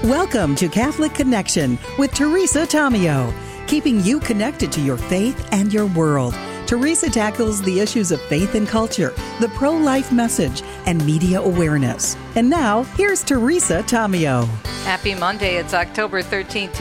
Welcome to Catholic Connection with Teresa Tomeo, keeping you connected to your faith and your world. Teresa tackles the issues of faith and culture, the pro-life message, and media awareness. And now, here's Teresa Tomeo. Happy Monday. It's October 13th,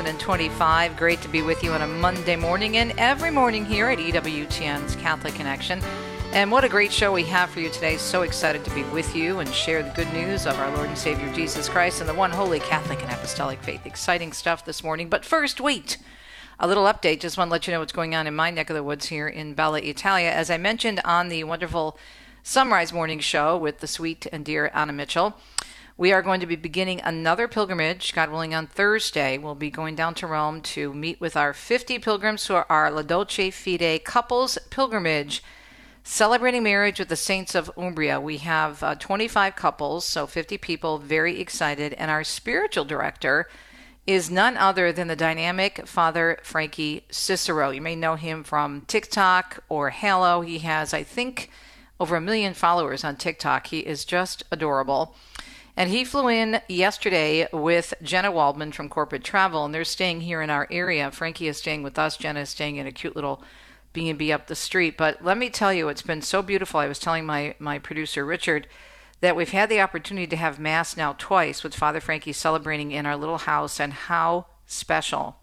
2025. Great to be with you on a Monday morning and every morning here at EWTN's Catholic Connection. And what a great show we have for you today. So excited to be with you and share the good news of our Lord and Savior Jesus Christ and the one holy Catholic and Apostolic faith. Exciting stuff this morning. But first, wait. A little update. Just want to let you know what's going on in my neck of the woods here in Bella Italia. As I mentioned on the wonderful Sunrise Morning Show with the sweet and dear Anna Mitchell, we are going to be beginning another pilgrimage, God willing, on Thursday. We'll be going down to Rome to meet with our 50 pilgrims for our La Dolce Fide couples pilgrimage, celebrating marriage with the saints of Umbria. We have 25 couples, so 50 people, very excited. And our spiritual director is none other than the dynamic Father Frankie Cicero. You may know him from TikTok or Halo. He has, I think, over 1 million followers on TikTok. He is just adorable. And he flew in yesterday with Jenna Waldman from Corporate Travel, and they're staying here in our area. Frankie is staying with us. Jenna is staying in a cute little B&B up the street. But let me tell you, it's been so beautiful. I was telling my producer, Richard, that we've had the opportunity to have Mass now twice with Father Frankie celebrating in our little house, and how special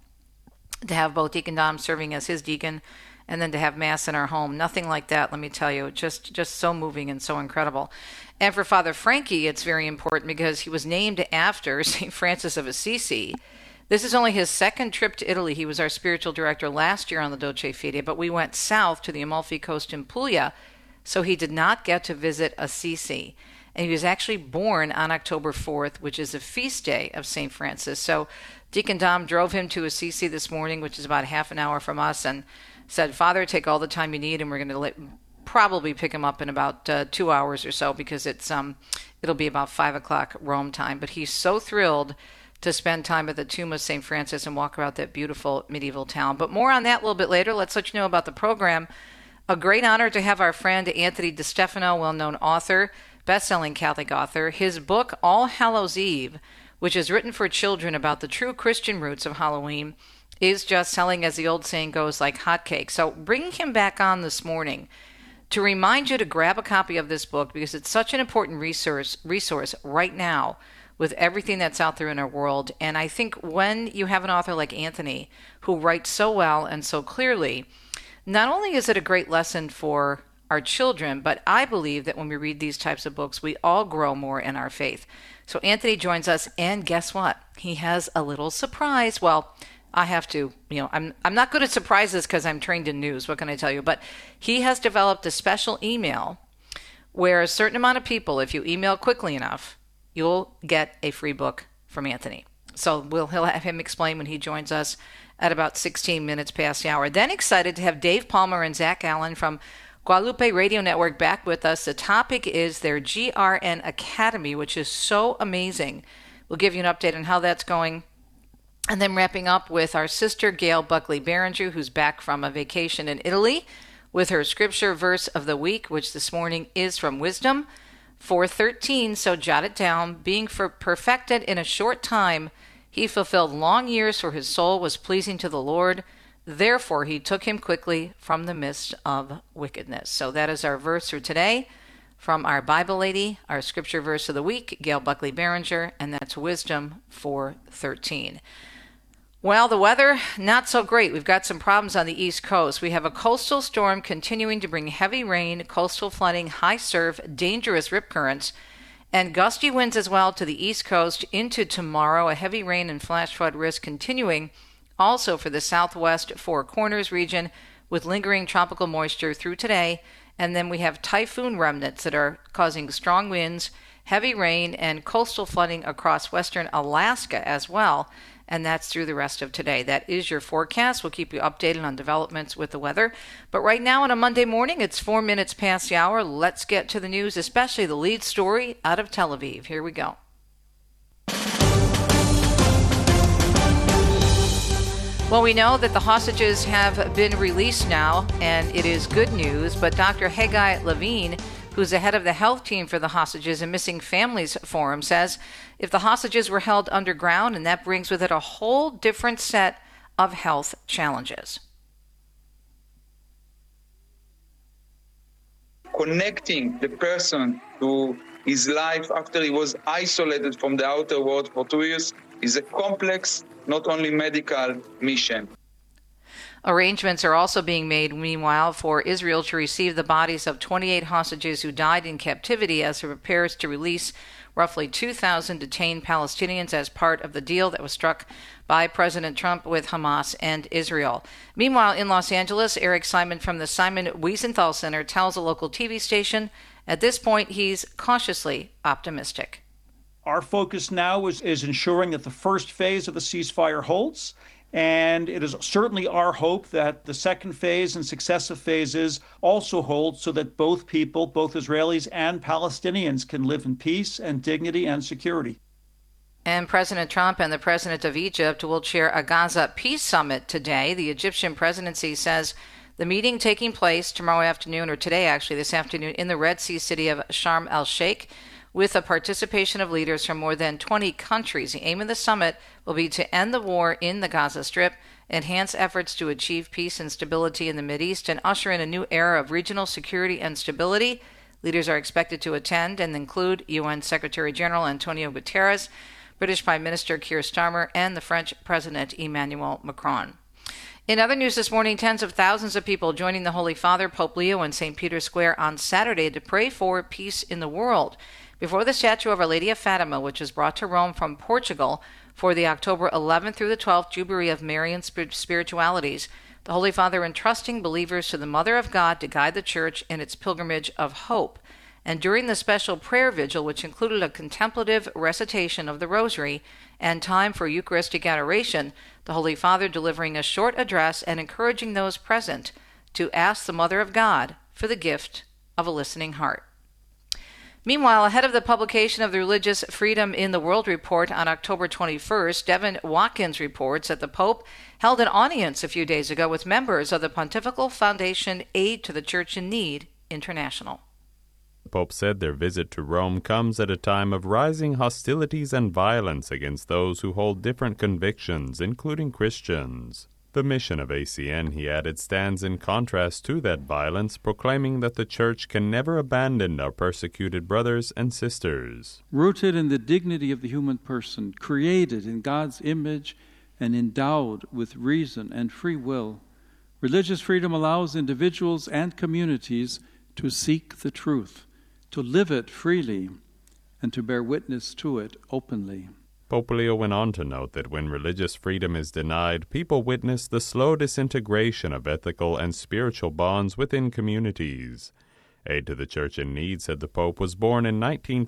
to have both Deacon Dom serving as his deacon and then to have Mass in our home. Nothing like that, let me tell you. Just so moving and so incredible. And for Father Frankie, it's very important because he was named after St. Francis of Assisi. This is only his second trip to Italy. He was our spiritual director last year on the Dolce Fide, but we went south to the Amalfi Coast in Puglia, so he did not get to visit Assisi. And he was actually born on October 4th, which is a feast day of St. Francis. So Deacon Dom drove him to Assisi this morning, which is about half an hour from us, and said, Father, take all the time you need, and we're going to probably pick him up in about 2 hours or so, because it'll be about 5 o'clock Rome time. But he's so thrilled to spend time at the tomb of St. Francis and walk around that beautiful medieval town. But more on that a little bit later. Let's let you know about the program. A great honor to have our friend Anthony DeStefano, well-known author, best-selling Catholic author. His book, All Hallows Eve, which is written for children about the true Christian roots of Halloween, is just selling, as the old saying goes, like hotcakes. So bringing him back on this morning to remind you to grab a copy of this book, because it's such an important resource right now with everything that's out there in our world. And I think when you have an author like Anthony, who writes so well and so clearly, not only is it a great lesson for our children, but I believe that when we read these types of books, we all grow more in our faith. So Anthony joins us, and guess what? He has a little surprise. Well, I have to, I'm not good at surprises because I'm trained in news. What can I tell you? But he has developed a special email where a certain amount of people, if you email quickly enough, you'll get a free book from Anthony. So he'll have him explain when he joins us at about 16 minutes past the hour. Then excited to have Dave Palmer and Zach Allen from Guadalupe Radio Network back with us. The topic is their GRN Academy, which is so amazing. We'll give you an update on how that's going. And then wrapping up with our sister Gail Buckley Berenger, who's back from a vacation in Italy, with her scripture verse of the week, which this morning is from Wisdom 4:13, so jot it down. Being perfected in a short time, he fulfilled long years, for his soul was pleasing to the Lord. Therefore, he took him quickly from the midst of wickedness. So that is our verse for today from our Bible lady, our scripture verse of the week, Gail Buckley Berenger, and that's Wisdom 4:13. Well, the weather, not so great. We've got some problems on the East Coast. We have a coastal storm continuing to bring heavy rain, coastal flooding, high surf, dangerous rip currents, and gusty winds as well to the East Coast into tomorrow. A heavy rain and flash flood risk continuing also for the southwest Four Corners region, with lingering tropical moisture through today. And then we have typhoon remnants that are causing strong winds, heavy rain, and coastal flooding across western Alaska as well. And that's through the rest of today. That is your forecast. We'll keep you updated on developments with the weather. But right now on a Monday morning, it's 4 minutes past the hour. Let's get to the news, especially the lead story out of Tel Aviv. Here we go. Well, we know that the hostages have been released now, and it is good news. But Dr. Haggai Levine, who who's the head of the health team for the Hostages and Missing Families Forum, says if the hostages were held underground, and that brings with it a whole different set of health challenges. Connecting the person to his life after he was isolated from the outer world for 2 years is a complex, not only medical mission. Arrangements are also being made, meanwhile, for Israel to receive the bodies of 28 hostages who died in captivity as it prepares to release roughly 2,000 detained Palestinians as part of the deal that was struck by President Trump with Hamas and Israel. Meanwhile, in Los Angeles, Eric Simon from the Simon Wiesenthal Center tells a local TV station at this point he's cautiously optimistic. Our focus now is ensuring that the first phase of the ceasefire holds. And it is certainly our hope that the second phase and successive phases also hold so that both people, both Israelis and Palestinians, can live in peace and dignity and security. And President Trump and the President of Egypt will chair a Gaza Peace Summit today. The Egyptian presidency says the meeting taking place tomorrow afternoon, or today actually, this afternoon, in the Red Sea city of Sharm el-Sheikh, with the participation of leaders from more than 20 countries. The aim of the summit will be to end the war in the Gaza Strip, enhance efforts to achieve peace and stability in the Mideast, and usher in a new era of regional security and stability. Leaders are expected to attend and include UN Secretary General Antonio Guterres, British Prime Minister Keir Starmer, and the French President Emmanuel Macron. In other news this morning, tens of thousands of people joining the Holy Father, Pope Leo, in St. Peter's Square on Saturday to pray for peace in the world before the statue of Our Lady of Fatima, which was brought to Rome from Portugal for the October 11th through the 12th Jubilee of Marian Spiritualities. The Holy Father entrusting believers to the Mother of God to guide the Church in its pilgrimage of hope. And during the special prayer vigil, which included a contemplative recitation of the Rosary and time for Eucharistic adoration, the Holy Father delivering a short address and encouraging those present to ask the Mother of God for the gift of a listening heart. Meanwhile, ahead of the publication of the Religious Freedom in the World report on October 21st, Devin Watkins reports that the Pope held an audience a few days ago with members of the Pontifical Foundation Aid to the Church in Need International. The Pope said their visit to Rome comes at a time of rising hostilities and violence against those who hold different convictions, including Christians. The mission of ACN, he added, stands in contrast to that violence, proclaiming that the Church can never abandon our persecuted brothers and sisters. Rooted in the dignity of the human person, created in God's image and endowed with reason and free will, religious freedom allows individuals and communities to seek the truth, to live it freely, and to bear witness to it openly. Pope Leo went on to note that when religious freedom is denied, people witness the slow disintegration of ethical and spiritual bonds within communities. Aid to the Church in Need, said the Pope, was born in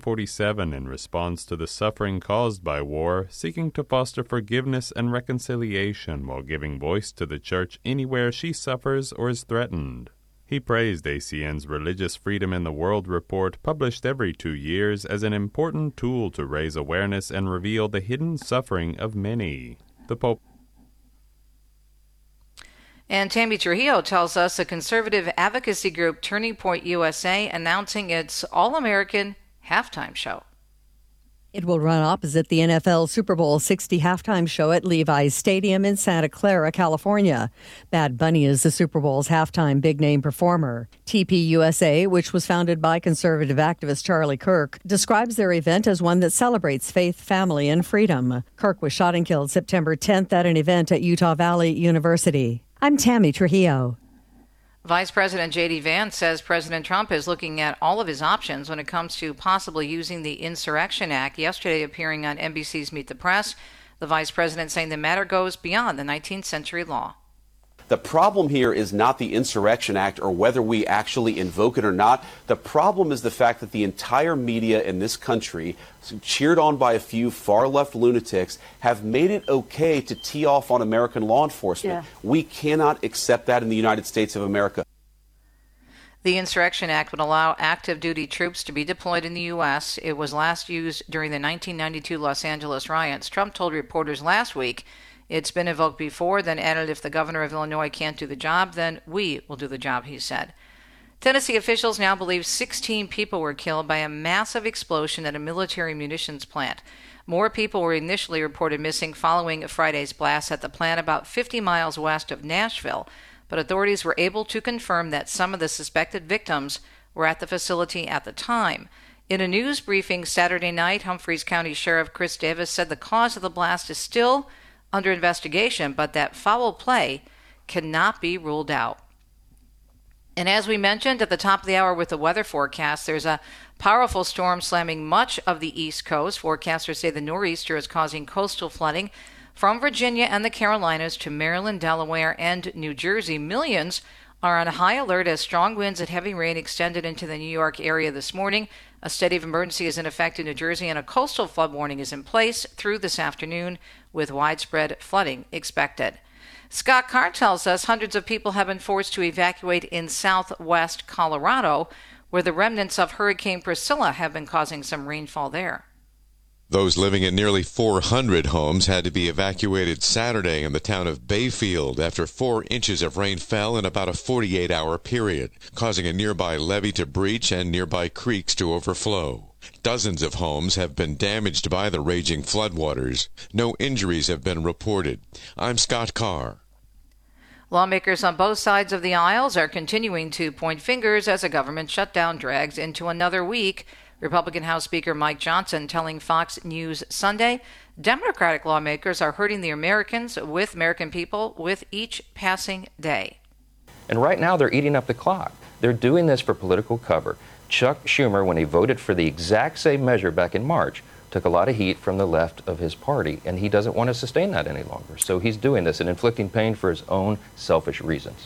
1947 in response to the suffering caused by war, seeking to foster forgiveness and reconciliation while giving voice to the Church anywhere she suffers or is threatened. He praised ACN's Religious Freedom in the World report, published every 2 years, as an important tool to raise awareness and reveal the hidden suffering of many. The Pope. And Tammy Trujillo tells us a conservative advocacy group, Turning Point USA, announcing its All-American halftime show. It will run opposite the NFL Super Bowl 60 halftime show at Levi's Stadium in Santa Clara, California. Bad Bunny is the Super Bowl's halftime big-name performer. TPUSA, which was founded by conservative activist Charlie Kirk, describes their event as one that celebrates faith, family, and freedom. Kirk was shot and killed September 10th at an event at Utah Valley University. I'm Tammy Trujillo. Vice President J.D. Vance says President Trump is looking at all of his options when it comes to possibly using the Insurrection Act. Yesterday, appearing on NBC's Meet the Press, the vice president saying the matter goes beyond the 19th century law. The problem here is not the Insurrection Act or whether we actually invoke it or not. The problem is the fact that the entire media in this country, cheered on by a few far-left lunatics, have made it okay to tee off on American law enforcement. Yeah. We cannot accept that in the United States of America. The Insurrection Act would allow active duty troops to be deployed in the U.S. It was last used during the 1992 Los Angeles riots. Trump told reporters last week it's been invoked before, then added if the governor of Illinois can't do the job, then we will do the job, he said. Tennessee officials now believe 16 people were killed by a massive explosion at a military munitions plant. More people were initially reported missing following Friday's blast at the plant about 50 miles west of Nashville, but authorities were able to confirm that some of the suspected victims were at the facility at the time. In a news briefing Saturday night, Humphreys County Sheriff Chris Davis said the cause of the blast is still under investigation, but that foul play cannot be ruled out. And as we mentioned at the top of the hour with the weather forecast, there's a powerful storm slamming much of the East Coast. Forecasters say the nor'easter is causing coastal flooding from Virginia and the Carolinas to Maryland, Delaware, and New Jersey. Millions are on high alert as strong winds and heavy rain extended into the New York area this morning. A state of emergency is in effect in New Jersey, and a coastal flood warning is in place through this afternoon with widespread flooding expected. Scott Carr tells us hundreds of people have been forced to evacuate in southwest Colorado, where the remnants of Hurricane Priscilla have been causing some rainfall there. Those living in nearly 400 homes had to be evacuated Saturday in the town of Bayfield after 4 inches of rain fell in about a 48-hour period, causing a nearby levee to breach and nearby creeks to overflow. Dozens of homes have been damaged by the raging floodwaters. No injuries have been reported. I'm Scott Carr. Lawmakers on both sides of the aisles are continuing to point fingers as a government shutdown drags into another week. Republican House Speaker Mike Johnson telling Fox News Sunday, Democratic lawmakers are hurting the American people with each passing day. And right now they're eating up the clock. They're doing this for political cover. Chuck Schumer, when he voted for the exact same measure back in March, took a lot of heat from the left of his party, and he doesn't want to sustain that any longer. So he's doing this and inflicting pain for his own selfish reasons.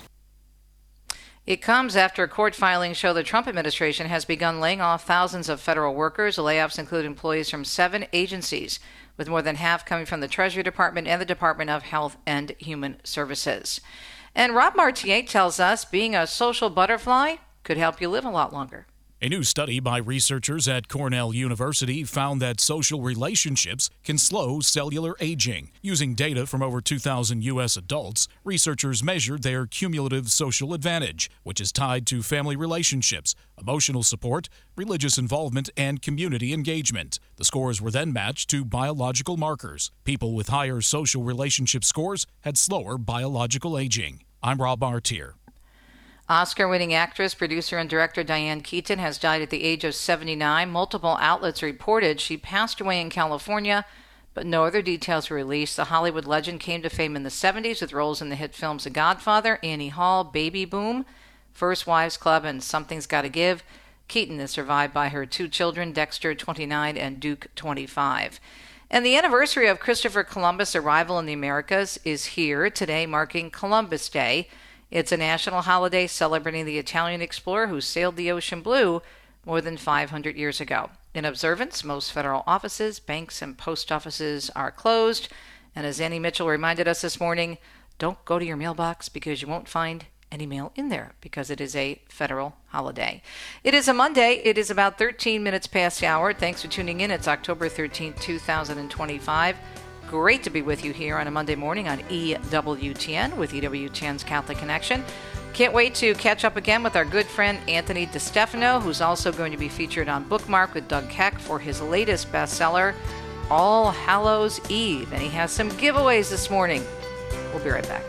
It comes after court filings show the Trump administration has begun laying off thousands of federal workers. The layoffs include employees from 7 agencies, with more than half coming from the Treasury Department and the Department of Health and Human Services. And Rob Martier tells us being a social butterfly could help you live a lot longer. A new study by researchers at Cornell University found that social relationships can slow cellular aging. Using data from over 2,000 U.S. adults, researchers measured their cumulative social advantage, which is tied to family relationships, emotional support, religious involvement, and community engagement. The scores were then matched to biological markers. People with higher social relationship scores had slower biological aging. I'm Rob Martier. Oscar-winning actress, producer, and director Diane Keaton has died at the age of 79. Multiple outlets reported she passed away in California, but no other details were released. The Hollywood legend came to fame in the 70s with roles in the hit films The Godfather, Annie Hall, Baby Boom, First Wives Club, and Something's Gotta Give. Keaton is survived by her 2 children, Dexter, 29, and Duke, 25. And the anniversary of Christopher Columbus' arrival in the Americas is here today, marking Columbus Day. It's a national holiday celebrating the Italian explorer who sailed the ocean blue more than 500 years ago. In observance, most federal offices, banks, and post offices are closed. And as Annie Mitchell reminded us this morning, don't go to your mailbox because you won't find any mail in there because it is a federal holiday. It is a Monday. It is about 13 minutes past the hour. Thanks for tuning in. It's October 13th, 2025. Great to be with you here on a Monday morning on EWTN with EWTN's Catholic Connection. Can't wait to catch up again with our good friend Anthony DeStefano, who's also going to be featured on Bookmark with Doug Keck for his latest bestseller, All Hallows Eve. And he has some giveaways this morning. We'll be right back.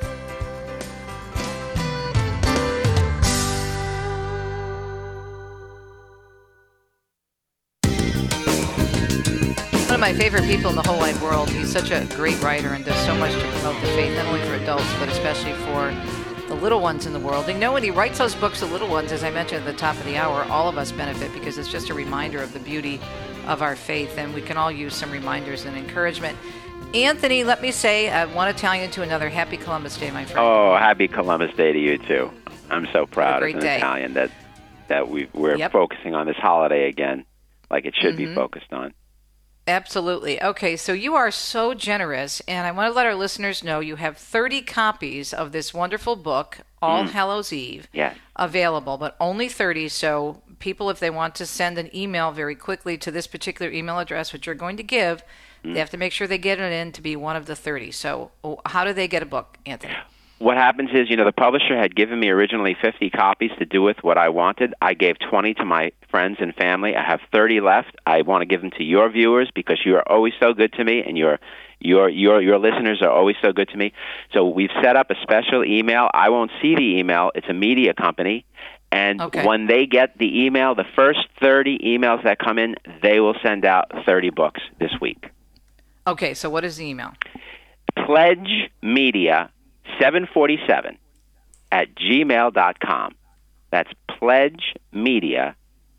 One of my favorite people in the whole wide world. He's such a great writer and does so much to promote the faith, not only for adults, but especially for the little ones in the world. And when he writes those books, the little ones, as I mentioned at the top of the hour, all of us benefit because it's just a reminder of the beauty of our faith, and we can all use some reminders and encouragement. Anthony, let me say one Italian to another. Happy Columbus Day, my friend. Oh, happy Columbus Day to you, too. I'm so proud as an day. Italian that we're focusing on this holiday again like it should be focused on. Absolutely. Okay, so you are so generous, and I want to let our listeners know you have 30 copies of this wonderful book, All Hallows Eve, available, but only 30. So people, if they want to send an email very quickly to this particular email address, which you're going to give, they have to make sure they get it in to be one of the 30. So how do they get a book, Anthony? what happens is, the publisher had given me originally 50 copies to do with what I wanted. I gave 20 to my friends and family. I have 30 left. I want to give them to your viewers because you are always so good to me, and your listeners are always so good to me. So we've set up a special email. I won't see the email. It's a media company. And when they get the email, the first 30 emails that come in, they will send out 30 books this week. Okay, so what is the email? Pledge Media 747 at gmail.com. That's Pledge Media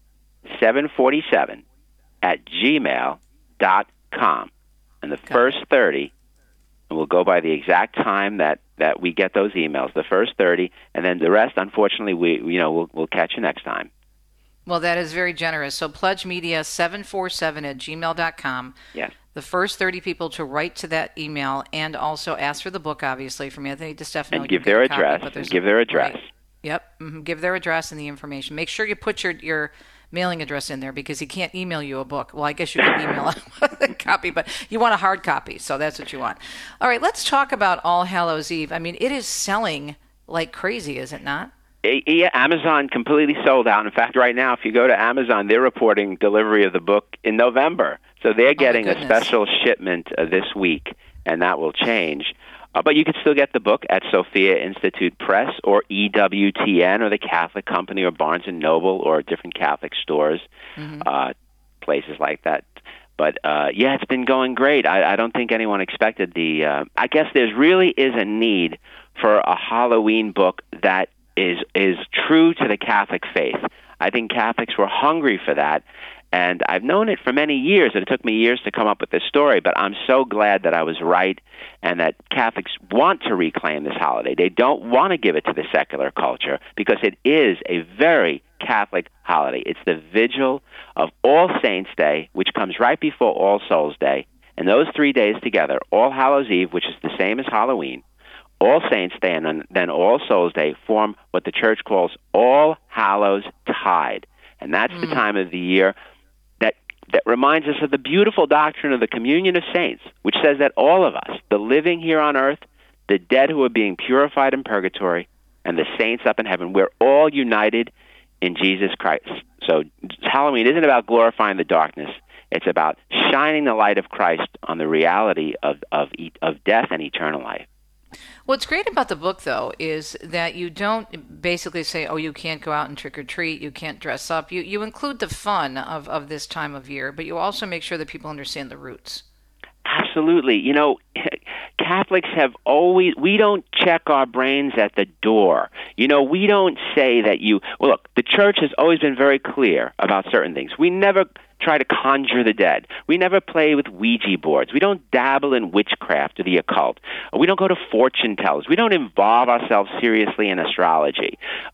747 at gmail.com. And the first 30, and we'll go by the exact time that we get those emails, the first 30, and then the rest, unfortunately, we'll catch you next time. Well, that is very generous. So Pledge Media 747 at gmail.com. Yes. The first 30 people to write to that email and also ask for the book, obviously, from Anthony DeStefano. And give their address. Right. Yep. Mm-hmm. Give their address and the information. Make sure you put your mailing address in there because he can't email you a book. Well, I guess you can email a copy, but you want a hard copy, so that's what you want. All right, let's talk about All Hallows Eve. I mean, it is selling like crazy, is it not? Yeah, Amazon completely sold out. In fact, right now, if you go to Amazon, they're reporting delivery of the book in November. So they're getting a special shipment this week, and that will change. But you can still get the book at Sophia Institute Press or EWTN or the Catholic Company or Barnes & Noble or different Catholic stores, places like that. But, yeah, it's been going great. I don't think anyone expected I guess there really is a need for a Halloween book that is true to the Catholic faith. I think Catholics were hungry for that. And I've known it for many years, and it took me years to come up with this story, but I'm so glad that I was right and that Catholics want to reclaim this holiday. They don't want to give it to the secular culture because it is a very Catholic holiday. It's the vigil of All Saints' Day, which comes right before All Souls' Day. And those 3 days together, All Hallows Eve, which is the same as Halloween, All Saints' Day, and then All Souls' Day form what the Church calls All Hallows Tide. And that's the time of the year that reminds us of the beautiful doctrine of the communion of saints, which says that all of us, the living here on earth, the dead who are being purified in purgatory, and the saints up in heaven, we're all united in Jesus Christ. So Halloween isn't about glorifying the darkness. It's about shining the light of Christ on the reality of death and eternal life. What's great about the book, though, is that you don't basically say, oh, you can't go out and trick-or-treat, you can't dress up. You include the fun of this time of year, but you also make sure that people understand the roots. Absolutely. Catholics have always, we don't check our brains at the door. We don't say that look, the Church has always been very clear about certain things. We never try to conjure the dead. We never play with Ouija boards. We don't dabble in witchcraft or the occult. We don't go to fortune tellers. We don't involve ourselves seriously in astrology.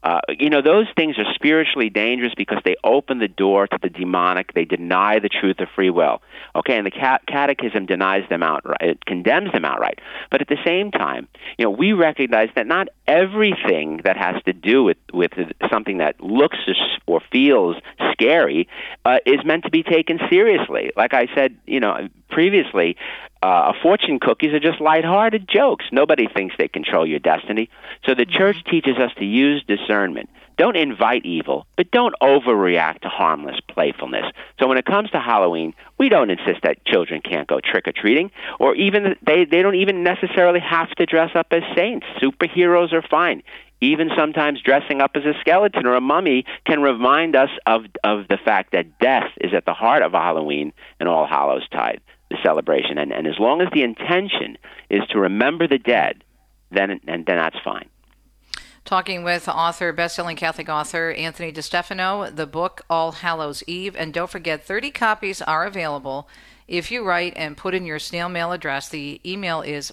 Those things are spiritually dangerous because they open the door to the demonic. They deny the truth of free will. Okay, and the Catechism denies them outright. It condemns them outright. But at the same time, we recognize that not everything that has to do with something that looks or feels scary is meant to be taken seriously. Like I said, previously, fortune cookies are just lighthearted jokes. Nobody thinks they control your destiny. So the Church teaches us to use discernment. Don't invite evil, but don't overreact to harmless playfulness. So when it comes to Halloween, we don't insist that children can't go trick-or-treating, or even they don't even necessarily have to dress up as saints. Superheroes are fine. Even sometimes dressing up as a skeleton or a mummy can remind us of the fact that death is at the heart of Halloween and All Hallows Tide, the celebration. And as long as the intention is to remember the dead, then that's fine. Talking with best-selling Catholic author Anthony DeStefano, the book All Hallows Eve. And don't forget, 30 copies are available if you write and put in your snail mail address. The email is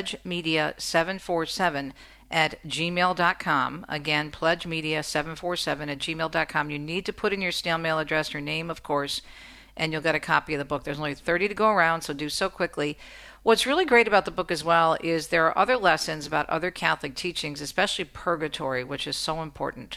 pledgemedia747 at gmail.com. Again, pledgemedia747 at gmail.com. You need to put in your snail mail address, your name, of course, and you'll get a copy of the book. There's only 30 to go around, so do so quickly. What's really great about the book as well is there are other lessons about other Catholic teachings, especially purgatory, which is so important.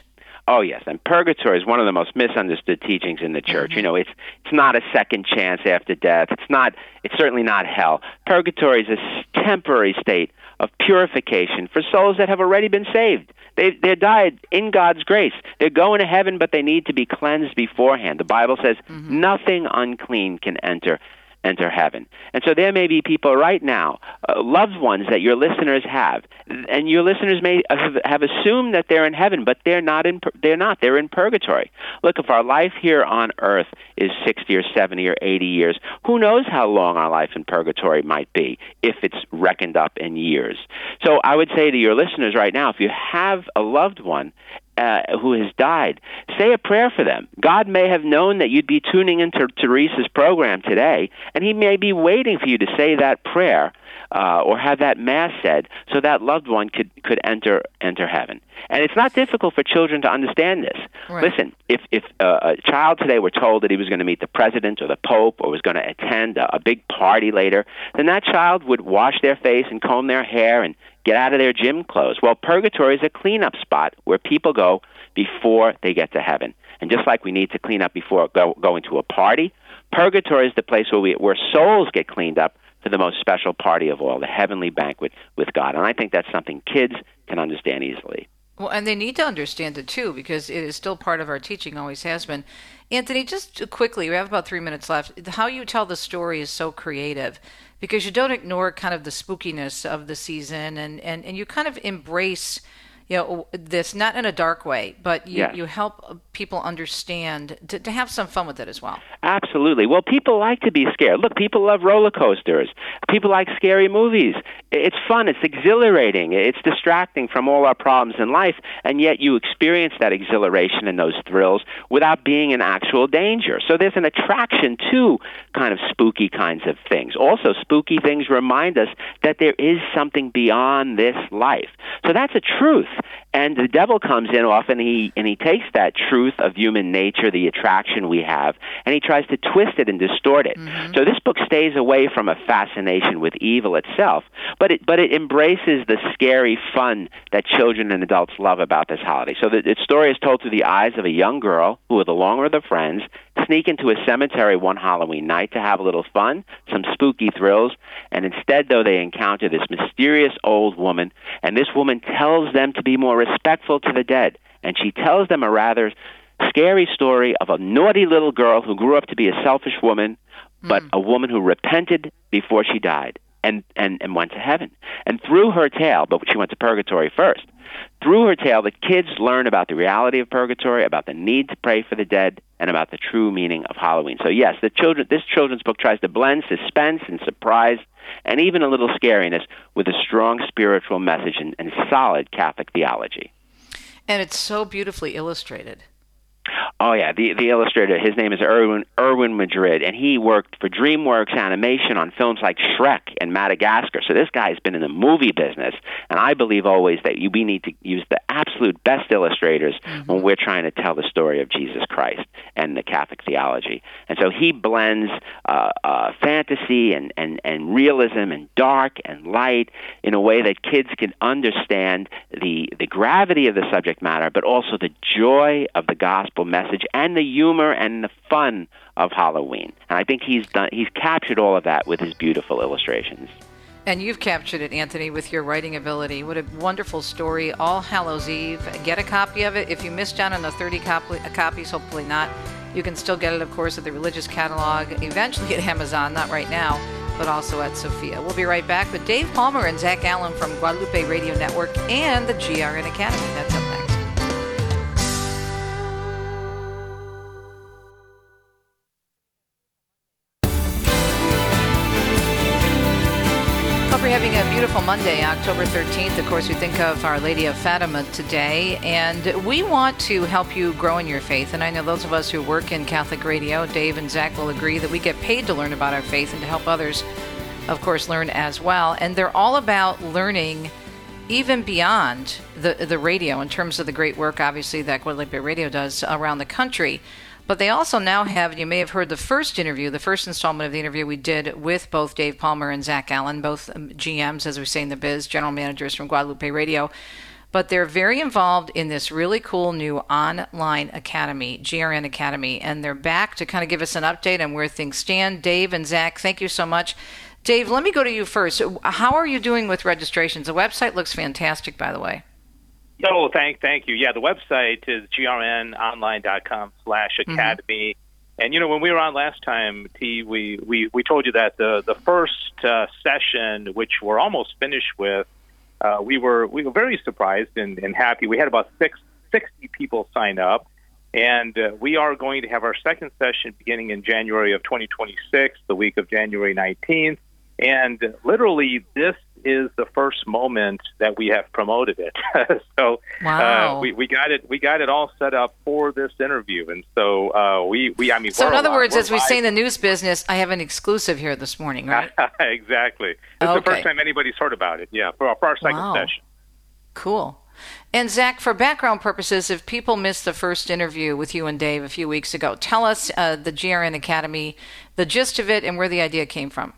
Oh, yes. And purgatory is one of the most misunderstood teachings in the church. You know, it's not a second chance after death. It's certainly not hell. Purgatory is a temporary state of purification for souls that have already been saved. They're died in God's grace. They're going to heaven, but they need to be cleansed beforehand. The Bible says nothing unclean can enter heaven. And so there may be people right now, loved ones that your listeners have, and your listeners may have assumed that they're in heaven, but they're not. They're in purgatory. Look, if our life here on earth is 60 or 70 or 80 years, who knows how long our life in purgatory might be if it's reckoned up in years. So I would say to your listeners right now, if you have a loved one who has died, say a prayer for them. God may have known that you'd be tuning into Teresa's program today, and he may be waiting for you to say that prayer or have that mass said so that loved one could enter heaven. And it's not difficult for children to understand this. Right. Listen, if a child today were told that he was going to meet the president or the pope or was going to attend a big party later, then that child would wash their face and comb their hair and get out of their gym clothes. Well, purgatory is a cleanup spot where people go before they get to heaven. And just like we need to clean up before going to a party, purgatory is the place where souls get cleaned up for the most special party of all, the heavenly banquet with God. And I think that's something kids can understand easily. Well, and they need to understand it, too, because it is still part of our teaching, always has been. Anthony, just quickly, we have about 3 minutes left. How you tell the story is so creative because you don't ignore kind of the spookiness of the season and you kind of embrace, this not in a dark way, but you help people understand to have some fun with it as well. Absolutely. Well, people like to be scared. Look, people love roller coasters. People like scary movies. It's fun. It's exhilarating. It's distracting from all our problems in life, and yet you experience that exhilaration and those thrills without being in actual danger. So there's an attraction to kind of spooky kinds of things. Also, spooky things remind us that there is something beyond this life. So that's a truth. And the devil comes in often, and he takes that truth of human nature, the attraction we have, and he tries to twist it and distort it. So this book stays away from a fascination with evil itself, but it embraces the scary fun that children and adults love about this holiday. So its story is told through the eyes of a young girl who, along with her friends, sneak into a cemetery one Halloween night to have a little fun, some spooky thrills, and instead, though, they encounter this mysterious old woman, and this woman tells them to be more respectful to the dead, and she tells them a rather scary story of a naughty little girl who grew up to be a selfish woman, but a woman who repented before she died and went to heaven. And through her tale, but she went to purgatory first, through her tale, the kids learn about the reality of purgatory, about the need to pray for the dead, and about the true meaning of Halloween. So yes, this children's book tries to blend suspense and surprise and even a little scariness with a strong spiritual message and solid Catholic theology. And it's so beautifully illustrated. Oh, yeah. The illustrator, his name is Erwin Madrid, and he worked for DreamWorks Animation on films like Shrek and Madagascar. So this guy's been in the movie business, and I believe always that we need to use the absolute best illustrators when we're trying to tell the story of Jesus Christ and the Catholic theology. And so he blends fantasy and realism and dark and light in a way that kids can understand the gravity of the subject matter, but also the joy of the gospel message and the humor and the fun of Halloween. And I think he's captured all of that with his beautiful illustrations. And you've captured it, Anthony, with your writing ability. What a wonderful story. All Hallows Eve. Get a copy of it. If you missed out on the 30 copies, hopefully not, you can still get it, of course, at the Religious Catalog, eventually at Amazon, not right now, but also at Sophia. We'll be right back with Dave Palmer and Zach Allen from Guadalupe Radio Network and the GRN Academy. That's up next. Hope you're having a beautiful Monday, October 13th. Of course, we think of Our Lady of Fatima today, and we want to help you grow in your faith. And I know those of us who work in Catholic radio, Dave and Zach will agree that we get paid to learn about our faith and to help others, of course, learn as well. And they're all about learning even beyond the radio in terms of the great work, obviously, that Guadalupe Radio does around the country. But they also now have, you may have heard the first installment of the interview we did with both Dave Palmer and Zach Allen, both GMs, as we say in the biz, general managers from Guadalupe Radio. but they're very involved in this really cool new online academy, GRN Academy, and they're back to kind of give us an update on where things stand. Dave and Zach, thank you so much. Dave, let me go to you first. How are you doing with registrations? The website looks fantastic, by the way. Oh, thank you. Yeah, the website is grnonline.com/academy. And, when we were on last time, T, we told you that the first session, which we're almost finished with, we were very surprised and happy. We had about 60 people sign up, and we are going to have our second session beginning in January of 2026, the week of January 19th. And literally, this is the first moment that we have promoted it. So wow. We got it all set up for this interview, and so So in other words, as we say in the news business, I have an exclusive here this morning, right? Exactly. It's the first time anybody's heard about it. Yeah, for our second session. Cool. And Zach, for background purposes, if people missed the first interview with you and Dave a few weeks ago, tell us the GRN Academy, the gist of it, and where the idea came from.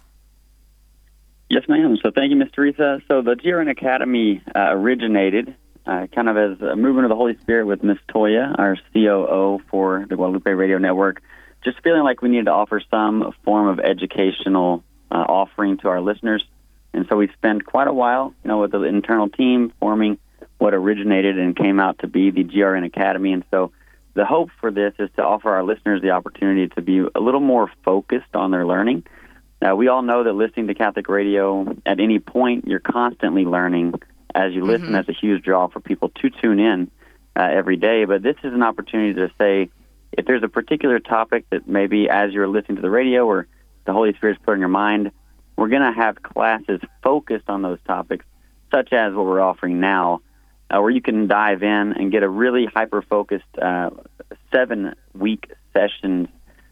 Yes, ma'am. So thank you, Ms. Teresa. So the GRN Academy originated kind of as a movement of the Holy Spirit with Ms. Toya, our COO for the Guadalupe Radio Network, just feeling like we needed to offer some form of educational offering to our listeners. And so we spent quite a while, with the internal team forming what originated and came out to be the GRN Academy. And so the hope for this is to offer our listeners the opportunity to be a little more focused on their learning. We all know that listening to Catholic radio, at any point, you're constantly learning as you listen. That's a huge draw for people to tune in every day. But this is an opportunity to say, if there's a particular topic that maybe as you're listening to the radio or the Holy Spirit's put in your mind, we're going to have classes focused on those topics, such as what we're offering now, where you can dive in and get a really hyper-focused 7-week sessions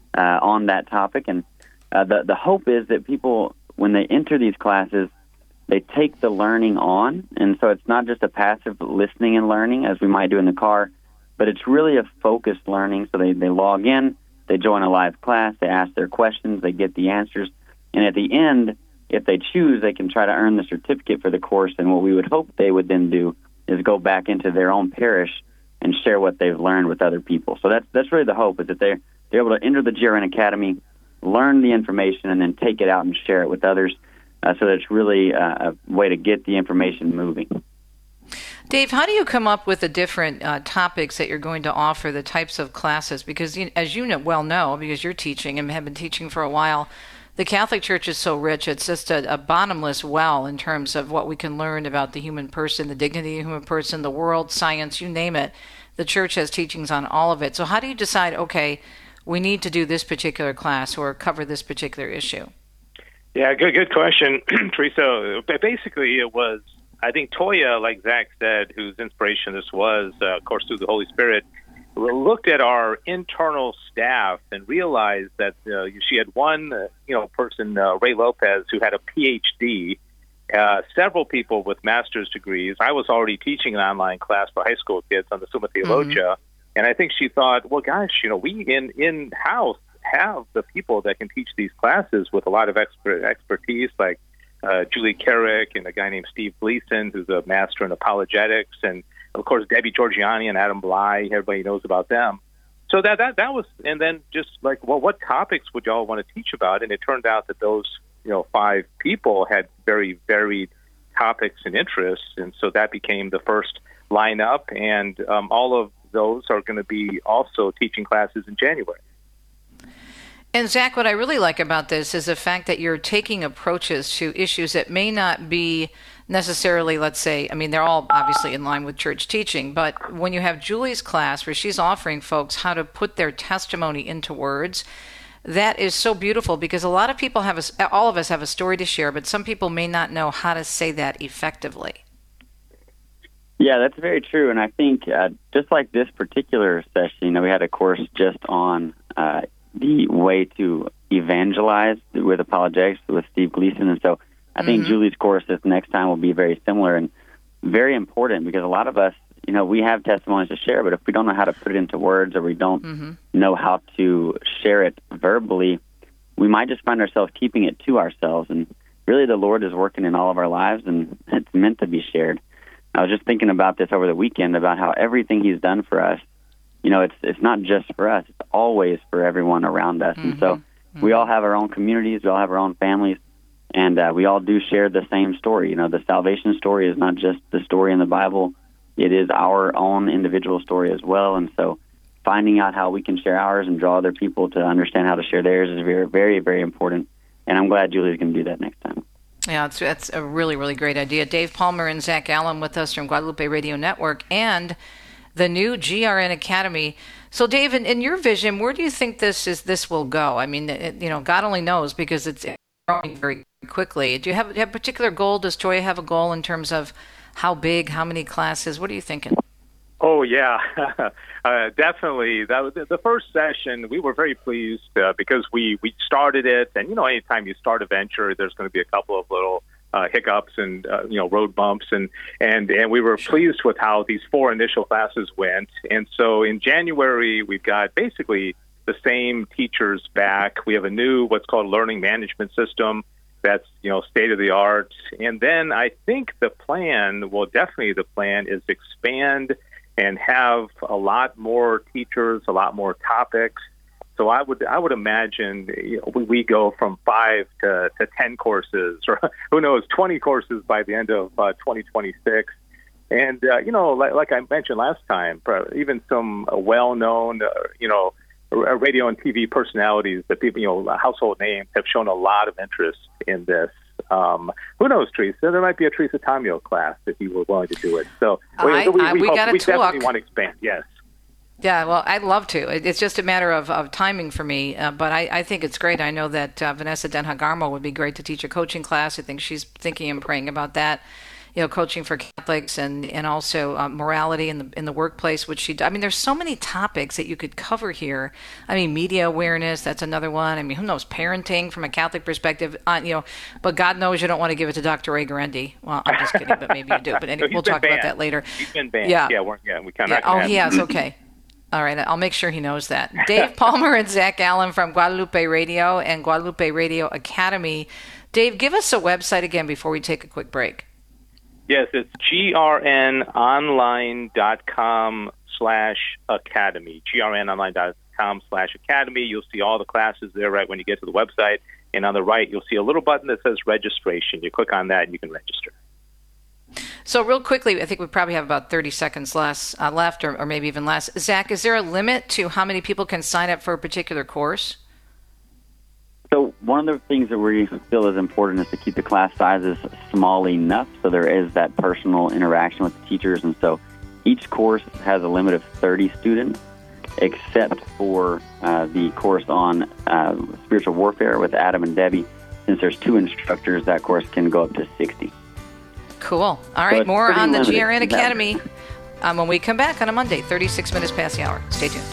on that topic. And the hope is that people, when they enter these classes, they take the learning on. And so it's not just a passive listening and learning, as we might do in the car, but it's really a focused learning. So they log in, they join a live class, they ask their questions, they get the answers. And at the end, if they choose, they can try to earn the certificate for the course. And what we would hope they would then do is go back into their own parish and share what they've learned with other people. So that's really the hope, is that they're able to enter the GRN Academy, learn the information, and then take it out and share it with others. So that it's really a way to get the information moving. Dave, how do you come up with the different topics that you're going to offer, the types of classes? Because as you know, because you're teaching and have been teaching for a while, the Catholic Church is so rich. It's just a bottomless well in terms of what we can learn about the human person, the dignity of the human person, the world, science, you name it. The Church has teachings on all of it. So how do you decide, okay, we need to do this particular class or cover this particular issue? Yeah, good question, Teresa. Basically, it was, I think, Toya, like Zach said, whose inspiration this was, of course, through the Holy Spirit, looked at our internal staff and realized that she had one, person, Ray Lopez, who had a PhD, several people with master's degrees. I was already teaching an online class for high school kids on the Summa Theologia, and I think she thought, well, gosh, we in-house have the people that can teach these classes with a lot of expertise, like Julie Carrick and a guy named Steve Gleason, who's a master in apologetics, and of course Debbie Georgiani and Adam Bly. Everybody knows about them. So that was, and then just like, well, what topics would y'all want to teach about? And it turned out that those 5 people had very varied topics and interests, and so that became the first lineup. And all of those are going to be also teaching classes in January. And Zach, what I really like about this is the fact that you're taking approaches to issues that may not be necessarily, let's say, they're all obviously in line with church teaching, but when you have Julie's class where she's offering folks how to put their testimony into words, that is so beautiful, because a lot of people all of us have a story to share, but some people may not know how to say that effectively. Yeah, that's very true. And I think just like this particular session, we had a course just on the way to evangelize with apologetics with Steve Gleason. And so I think Julie's course this next time will be very similar and very important, because a lot of us, we have testimonies to share, but if we don't know how to put it into words, or we don't know how to share it verbally, we might just find ourselves keeping it to ourselves. And really the Lord is working in all of our lives, and it's meant to be shared. I was just thinking about this over the weekend about how everything he's done for us, it's not just for us. It's always for everyone around us. And so we all have our own communities. We all have our own families. And we all do share the same story. The salvation story is not just the story in the Bible. It is our own individual story as well. And so finding out how we can share ours and draw other people to understand how to share theirs is very, very, very important. And I'm glad Julie's going to do that next time. Yeah, that's a really, really great idea. Dave Palmer and Zach Allen with us from Guadalupe Radio Network and the new GRN Academy. So, Dave, in your vision, where do you think this will go? I mean, God only knows because it's growing very quickly. Do you have a particular goal? Does Toya have a goal in terms of how big, how many classes? What are you thinking? Oh, yeah, definitely. That was the first session. We were very pleased because we started it. And, anytime you start a venture, there's going to be a couple of little hiccups and, road bumps. And we were pleased with how these 4 initial classes went. And so in January, we've got basically the same teachers back. We have a new what's called learning management system that's, state of the art. And then I think the plan is expand and have a lot more teachers, a lot more topics. So I would imagine we go from 5 to 10 courses, or who knows, 20 courses by the end of 2026. And like I mentioned last time, even some well-known radio and TV personalities that people, household names, have shown a lot of interest in this. Who knows, Teresa? There might be a Teresa Tamio class if you were willing to do it. So we definitely want to expand. Yes. Yeah, well, I'd love to. It's just a matter of timing for me. But I think it's great. I know that Vanessa Denhagarmo would be great to teach a coaching class. I think she's thinking and praying about that. Coaching for Catholics and also morality in the workplace, which there's so many topics that you could cover here. Media awareness, that's another one. Who knows, parenting from a Catholic perspective, but God knows you don't want to give it to Dr. Ray Guarendi. Well, I'm just kidding, but maybe you do. But anyway, we'll talk about that later. He's been banned. Yeah, we kind of. Oh, he has. Okay. All right, I'll make sure he knows that. Dave Palmer and Zach Allen from Guadalupe Radio and Guadalupe Radio Academy. Dave, give us a website again before we take a quick break. Yes, it's grnonline.com/academy. grnonline.com/academy. You'll see all the classes there right when you get to the website. And on the right, you'll see a little button that says registration. You click on that and you can register. So real quickly, I think we probably have about 30 seconds left or maybe even less. Zach, is there a limit to how many people can sign up for a particular course? So one of the things that we feel is important is to keep the class sizes small enough so there is that personal interaction with the teachers. And so each course has a limit of 30 students, except for the course on spiritual warfare with Adam and Debbie. Since there's 2 instructors, that course can go up to 60. Cool. All right, more on the GRN Academy when we come back on a Monday, 36 minutes past the hour. Stay tuned.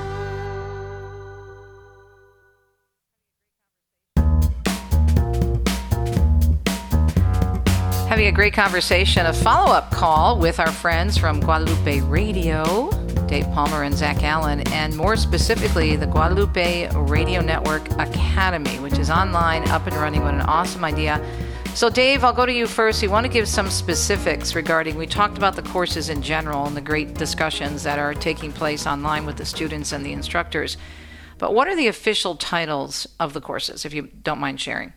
Having a great conversation, a follow-up call with our friends from Guadalupe Radio, Dave Palmer and Zach Allen, and more specifically, the Guadalupe Radio Network Academy, which is online, up and running. What an awesome idea. So, Dave, I'll go to you first. You want to give some specifics regarding, we talked about the courses in general and the great discussions that are taking place online with the students and the instructors. But what are the official titles of the courses, if you don't mind sharing?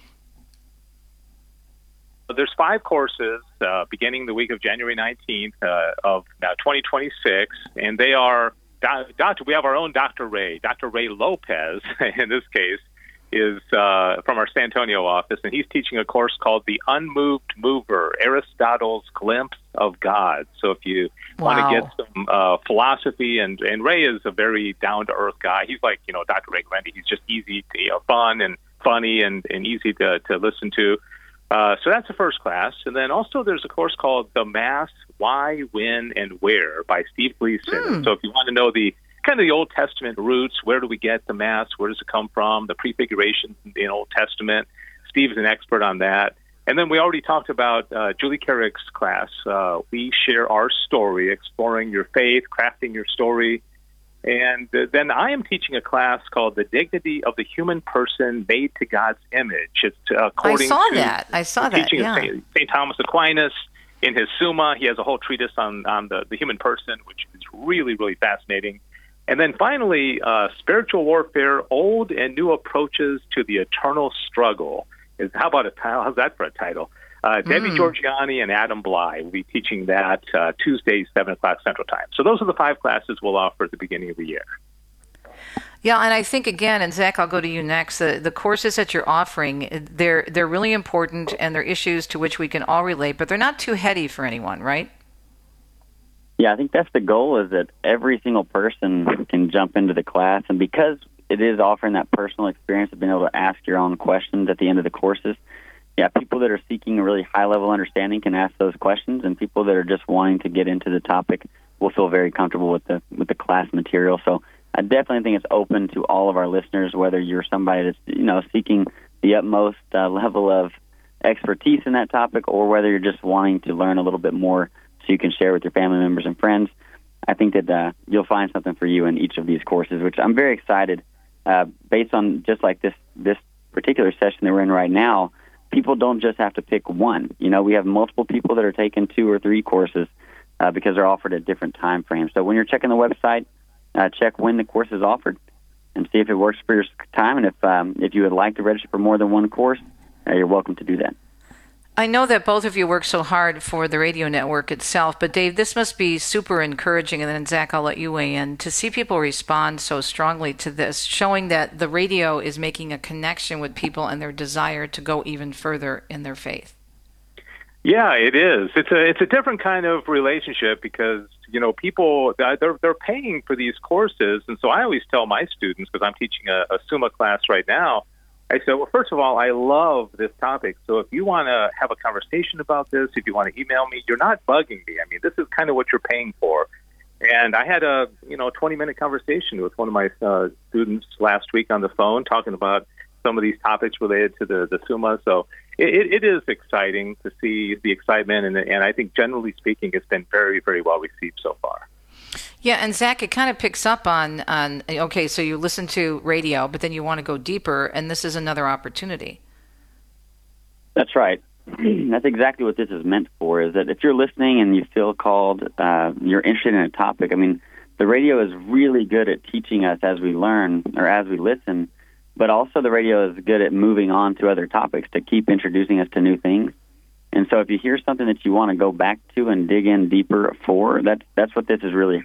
There's 5 courses beginning the week of January 19th of 2026, and they are, we have our own Dr. Ray Lopez, in this case, is from our San Antonio office, and he's teaching a course called The Unmoved Mover, Aristotle's Glimpse of God. So if you want to get some philosophy, and Ray is a very down-to-earth guy. He's like, Dr. Ray Guarendi. He's just easy, fun and funny and easy to listen to. So that's the first class. And then also there's a course called The Mass, Why, When, and Where by Steve Gleason. So if you want to know the kind of the Old Testament roots, where do we get the Mass, where does it come from, the prefigurations in the Old Testament, Steve is an expert on that. And then we already talked about Julie Carrick's class. We share our story, exploring your faith, crafting your story. And then I am teaching a class called The Dignity of the Human Person Made to God's Image. It's according I saw that. teaching of St. Thomas Aquinas. in his Summa, he has a whole treatise on the human person, which is really, really fascinating. And then finally, Spiritual Warfare, Old and New Approaches to the Eternal Struggle. How about a title? How's that for a title? Debbie Georgiani and Adam Bly will be teaching that Tuesday, 7 o'clock Central Time. So those are the 5 classes we'll offer at the beginning of the year. Yeah, and I think, again, and Zach, I'll go to you next, the courses that you're offering, they're really important, and they're issues to which we can all relate, but they're not too heady for anyone, right? Yeah, I think that's the goal, is that every single person can jump into the class. And because it is offering that personal experience of being able to ask your own questions at the end of the courses, yeah, people that are seeking a really high-level understanding can ask those questions, and people that are just wanting to get into the topic will feel very comfortable with the class material. So I definitely think it's open to all of our listeners, whether you're somebody that's seeking the utmost level of expertise in that topic, or whether you're just wanting to learn a little bit more so you can share with your family members and friends. I think that you'll find something for you in each of these courses, which I'm very excited. Based on just like this particular session that we're in right now, people don't just have to pick one. We have multiple people that are taking 2 or 3 courses because they're offered at different time frames. So when you're checking the website, check when the course is offered and see if it works for your time. And if you would like to register for more than one course, you're welcome to do that. I know that both of you work so hard for the radio network itself, but Dave, this must be super encouraging, and then Zach, I'll let you weigh in, to see people respond so strongly to this, showing that the radio is making a connection with people and their desire to go even further in their faith. Yeah, it is. It's a different kind of relationship because, people, they're paying for these courses, and so I always tell my students, because I'm teaching a Summa class right now, I said, well, first of all, I love this topic. So if you want to have a conversation about this, if you want to email me, you're not bugging me. I mean, this is kind of what you're paying for. And I had a 20-minute conversation with one of my students last week on the phone talking about some of these topics related to the Summa. So it is exciting to see the excitement. And I think, generally speaking, it's been very, very well received so far. Yeah, and Zach, it kind of picks up on okay, so you listen to radio, but then you want to go deeper, and this is another opportunity. That's right. That's exactly what this is meant for, is that if you're listening and you feel called, you're interested in a topic, I mean, the radio is really good at teaching us as we learn or as we listen, but also the radio is good at moving on to other topics to keep introducing us to new things. And so if you hear something that you want to go back to and dig in deeper for, that's what this is really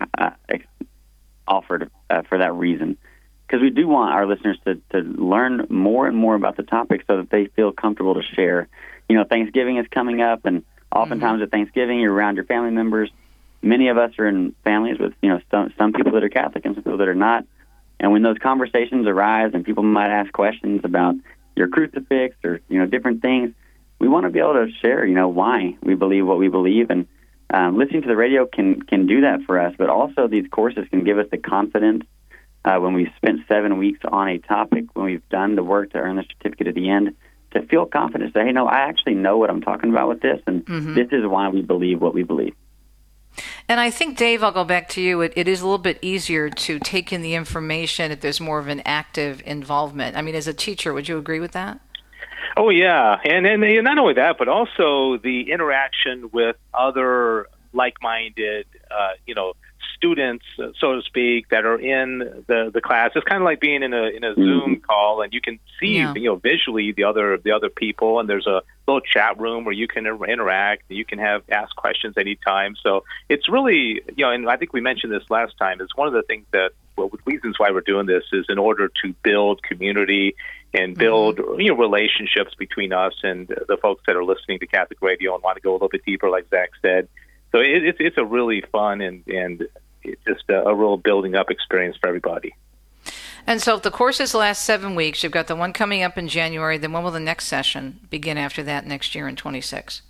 offered for that reason. Because we do want our listeners to learn more and more about the topic so that they feel comfortable to share. Thanksgiving is coming up, and oftentimes at Thanksgiving you're around your family members. Many of us are in families with some people that are Catholic and some people that are not. And when those conversations arise and people might ask questions about your crucifix or different things, we want to be able to share, why we believe what we believe. And listening to the radio can do that for us. But also these courses can give us the confidence when we've spent 7 weeks on a topic, when we've done the work to earn the certificate at the end, to feel confident, say, hey, no, I actually know what I'm talking about with this, and this is why we believe what we believe. And I think, Dave, I'll go back to you. It is a little bit easier to take in the information if there's more of an active involvement. I mean, as a teacher, would you agree with that? Oh, yeah. And not only that, but also the interaction with other like-minded, students, so to speak, that are in the class. It's kind of like being in a Zoom call, and you can see, visually the other people, and there's a little chat room where you can interact, you can ask questions anytime. So it's really, and I think we mentioned this last time, it's one of the things that, reasons why we're doing this is in order to build community and build relationships between us and the folks that are listening to Catholic radio and want to go a little bit deeper, like Zach said. So it's a really fun and it's just a real building up experience for everybody. And so if the courses last 7 weeks, you've got the one coming up in January, then when will the next session begin after that next year in 26?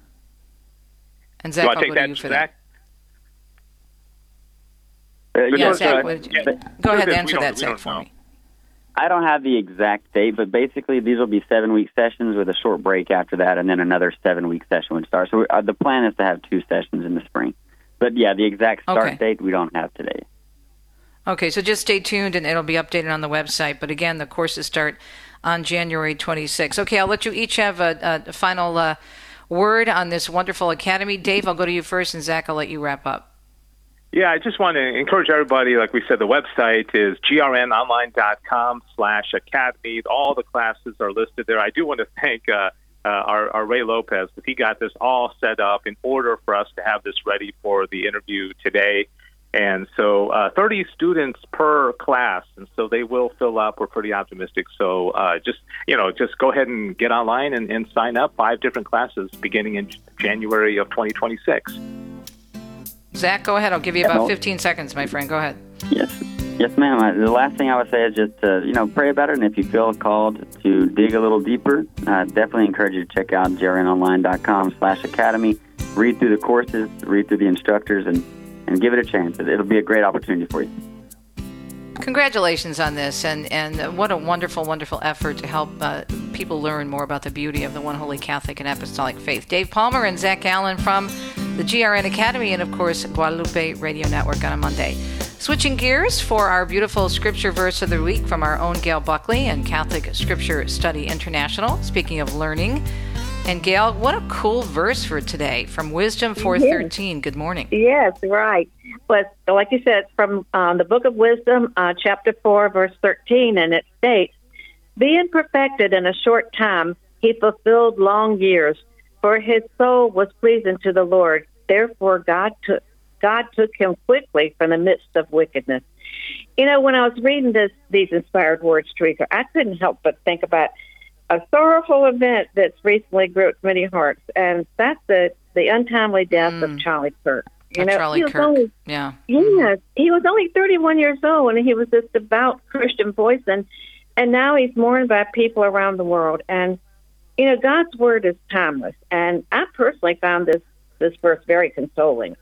And Zach, I'll go to you for that. Zach, go ahead and answer that, Zach, for me. I don't have the exact date, but basically these will be 7-week sessions with a short break after that, and then another 7-week session would start. So the plan is to have 2 sessions in the spring. But yeah, the exact start date we don't have today. Okay, so just stay tuned, and it'll be updated on the website. But again, the courses start on January 26th. Okay, I'll let you each have a final word on this wonderful academy. Dave, I'll go to you first, and Zach, I'll let you wrap up. Yeah, I just want to encourage everybody, like we said, the website is grnonline.com/academy. All the classes are listed there. I do want to thank our Ray Lopez, because he got this all set up in order for us to have this ready for the interview today. And so 30 students per class, and so they will fill up. We're pretty optimistic. So just go ahead and get online and sign up. 5 different classes beginning in January of 2026. Zach, go ahead. I'll give you about 15 seconds, my friend. Go ahead. Yes, ma'am. The last thing I would say is just pray about it, and if you feel called to dig a little deeper, definitely encourage you to check out grnonline.com/academy. Read through the courses, read through the instructors, and give it a chance. It'll be a great opportunity for you. Congratulations on this, and what a wonderful, wonderful effort to help people learn more about the beauty of the one holy Catholic and Apostolic faith. Dave Palmer and Zach Allen from the GRN Academy, and of course, Guadalupe Radio Network on a Monday. Switching gears for our beautiful scripture verse of the week from our own Gail Buckley and Catholic Scripture Study International. Speaking of learning, and Gail, what a cool verse for today from Wisdom 4:13. Good morning. Yes, right. But like you said, it's from the Book of Wisdom, chapter 4, verse 13, and it states, "Being perfected in a short time, he fulfilled long years, for his soul was pleasing to the Lord. Therefore, God took him quickly from the midst of wickedness." You know, when I was reading these inspired words, Teresa, I couldn't help but think about a sorrowful event that's recently gripped many hearts, and that's the untimely death of Charlie Kirk. Charlie Kirk. Yes, he was only 31 years old, and he was this devout Christian voice, and now he's mourned by people around the world. And God's word is timeless, and I personally found this verse very consoling.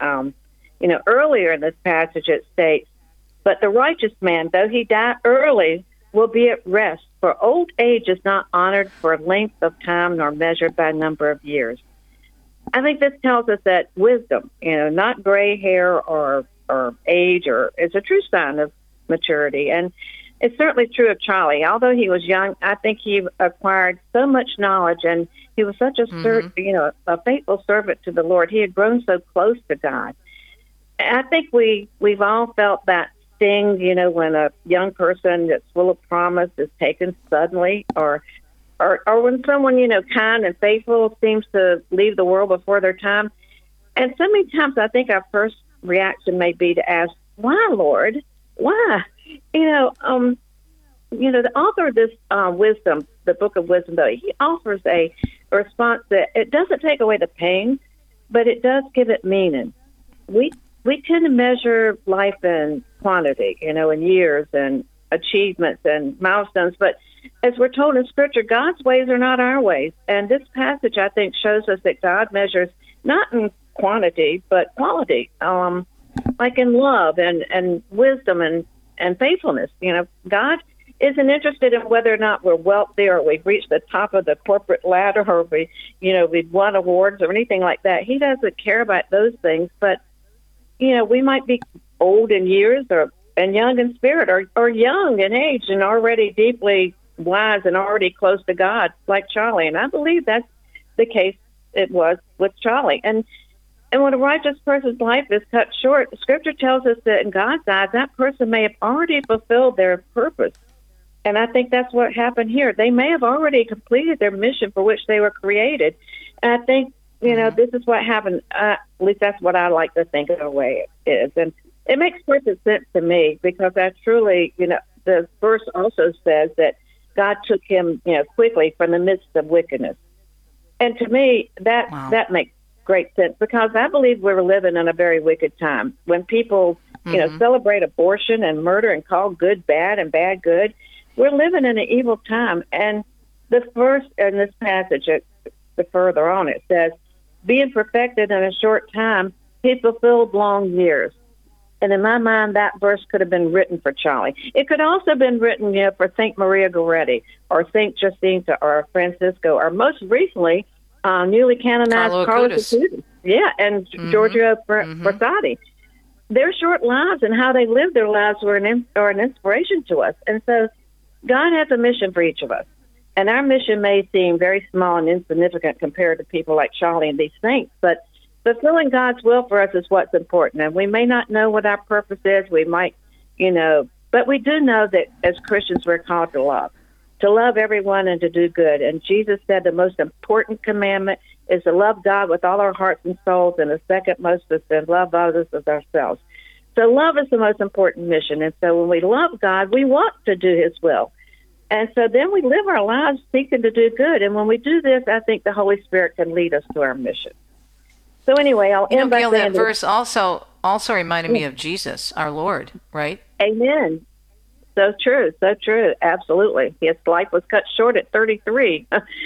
Earlier in this passage it states, "But the righteous man, though he die early, will be at rest, for old age is not honored for length of time nor measured by number of years." I think this tells us that wisdom, not gray hair or age, is a true sign of maturity. And it's certainly true of Charlie. Although he was young, I think he acquired so much knowledge, and he was such a faithful servant to the Lord. He had grown so close to God. And I think we've all felt that sting, when a young person that's full of promise is taken suddenly, or when someone, kind and faithful seems to leave the world before their time. And so many times I think our first reaction may be to ask, "Why, Lord? Why?" The author of this wisdom, the Book of Wisdom, though, he offers a response that it doesn't take away the pain, but it does give it meaning. We tend to measure life in quantity, in years and achievements and milestones, but as we're told in Scripture, God's ways are not our ways. And this passage, I think, shows us that God measures not in quantity, but quality, like in love and wisdom and faithfulness. God isn't interested in whether or not we're wealthy or we've reached the top of the corporate ladder or we've won awards or anything like that. He doesn't care about those things. But, we might be old in years and young in spirit, or young in age and already deeply wise and already close to God, like Charlie. And I believe that's the case it was with Charlie. And when a righteous person's life is cut short, Scripture tells us that in God's eyes, that person may have already fulfilled their purpose. And I think that's what happened here. They may have already completed their mission for which they were created. And I think, this is what happened. At least that's what I like to think of the way it is. And it makes perfect sense to me, because I truly, the verse also says that God took him, quickly from the midst of wickedness. And to me, that makes great sense, because I believe we're living in a very wicked time when people, celebrate abortion and murder and call good bad and bad good. We're living in an evil time. And the first in this passage, the further on, it says, "Being perfected in a short time, he fulfilled long years." And in my mind, that verse could have been written for Charlie. It could also have been written, for St. Maria Goretti or St. Jacinta or Francisco, or most recently, newly canonized Carlos Acutis. Yeah, and Giorgio Frassati. Their short lives and how they lived their lives are an inspiration to us. And so God has a mission for each of us. And our mission may seem very small and insignificant compared to people like Charlie and these saints, but fulfilling God's will for us is what's important. And we may not know what our purpose is. We might, but we do know that as Christians we're called to love everyone and to do good. And Jesus said the most important commandment is to love God with all our hearts and souls, and the second most is to love others as ourselves. So love is the most important mission. And so when we love God, we want to do his will. And so then we live our lives seeking to do good. And when we do this, I think the Holy Spirit can lead us to our mission. So anyway, I'll end by Gail, saying that verse also reminded me of Jesus, our Lord, right? Amen. So true, absolutely. His life was cut short at 33,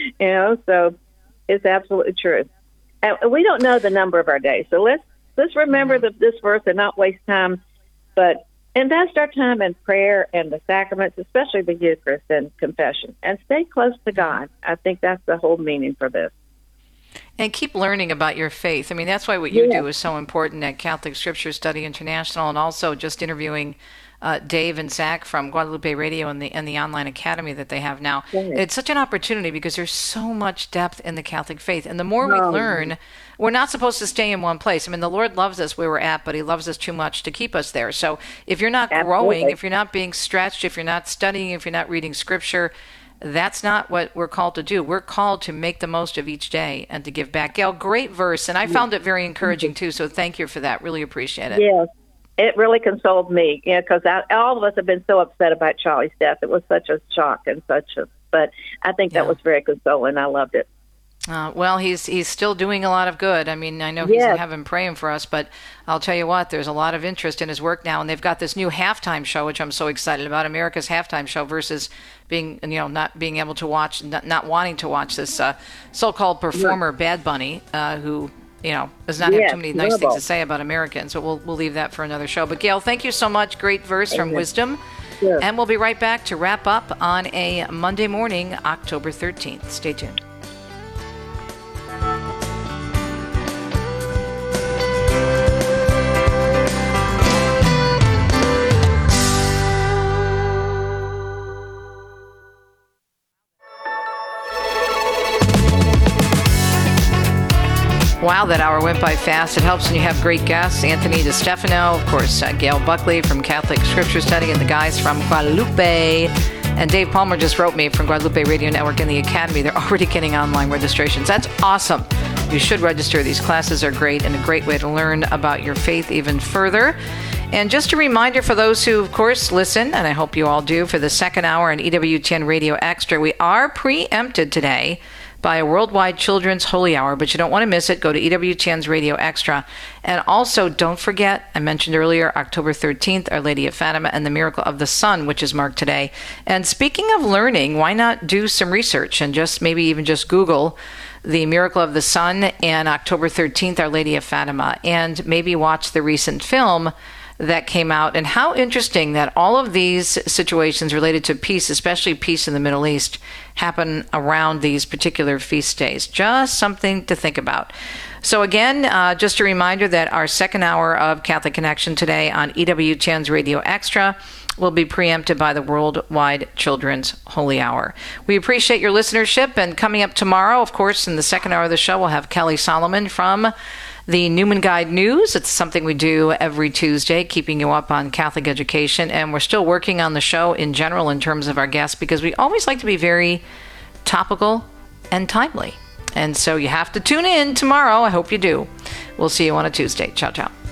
so it's absolutely true. And we don't know the number of our days, so let's remember this verse and not waste time, but invest our time in prayer and the sacraments, especially the Eucharist and confession, and stay close to God. I think that's the whole meaning for this. And keep learning about your faith. I mean, that's why what you do is so important at Catholic Scripture Study International, and also just interviewing Dave and Zach from Guadalupe Radio and the online academy that they have now. It's such an opportunity because there's so much depth in the Catholic faith. And the more we learn, we're not supposed to stay in one place. I mean, the Lord loves us where we're at, but he loves us too much to keep us there. So if you're not growing, if you're not being stretched, if you're not studying, if you're not reading Scripture, that's not what we're called to do. We're called to make the most of each day and to give back. Gail, great verse. And I found it very encouraging, too. So thank you for that. Really appreciate it. Yes. It really consoled me, because all of us have been so upset about Charlie's death. It was such a shock and but I think that was very consoling. I loved it. Well, he's still doing a lot of good. I mean, I know he's in heaven praying for us, but I'll tell you what, there's a lot of interest in his work now, and they've got this new halftime show, which I'm so excited about, America's Halftime Show, versus being, not being able to watch, not wanting to watch this so-called performer, Bad Bunny, who does not have too many nice things to say about Americans. So we'll leave that for another show. But Gail, thank you so much. Great verse from Wisdom. Sure. And we'll be right back to wrap up on a Monday morning, October 13th. Stay tuned. Wow, that hour went by fast. It helps when you have great guests. Anthony DeStefano, of course, Gail Buckley from Catholic Scripture Study, and the guys from Guadalupe. And Dave Palmer just wrote me from Guadalupe Radio Network and the Academy. They're already getting online registrations. That's awesome. You should register. These classes are great and a great way to learn about your faith even further. And just a reminder for those who, of course, listen, and I hope you all do, for the second hour on EWTN Radio Extra, we are preempted today by a worldwide children's holy hour, but you don't want to miss it. Go to EWTN's Radio Extra. And also, don't forget, I mentioned earlier, October 13th, Our Lady of Fatima and the Miracle of the Sun, which is marked today. And speaking of learning, why not do some research and maybe even just Google the Miracle of the Sun and October 13th, Our Lady of Fatima, and maybe watch the recent film that came out. And how interesting that all of these situations related to peace, especially peace in the Middle East, happen around these particular feast days. Just something to think about. So again, just a reminder that our second hour of Catholic Connection today on EWTN's Radio Extra will be preempted by the Worldwide Children's Holy Hour. We appreciate your listenership, and coming up tomorrow, of course, in the second hour of the show, we'll have Kelly Solomon from the Newman Guide News. It's something we do every Tuesday, keeping you up on Catholic education. And we're still working on the show in general in terms of our guests, because we always like to be very topical and timely. And so you have to tune in tomorrow. I hope you do. We'll see you on a Tuesday. Ciao, ciao.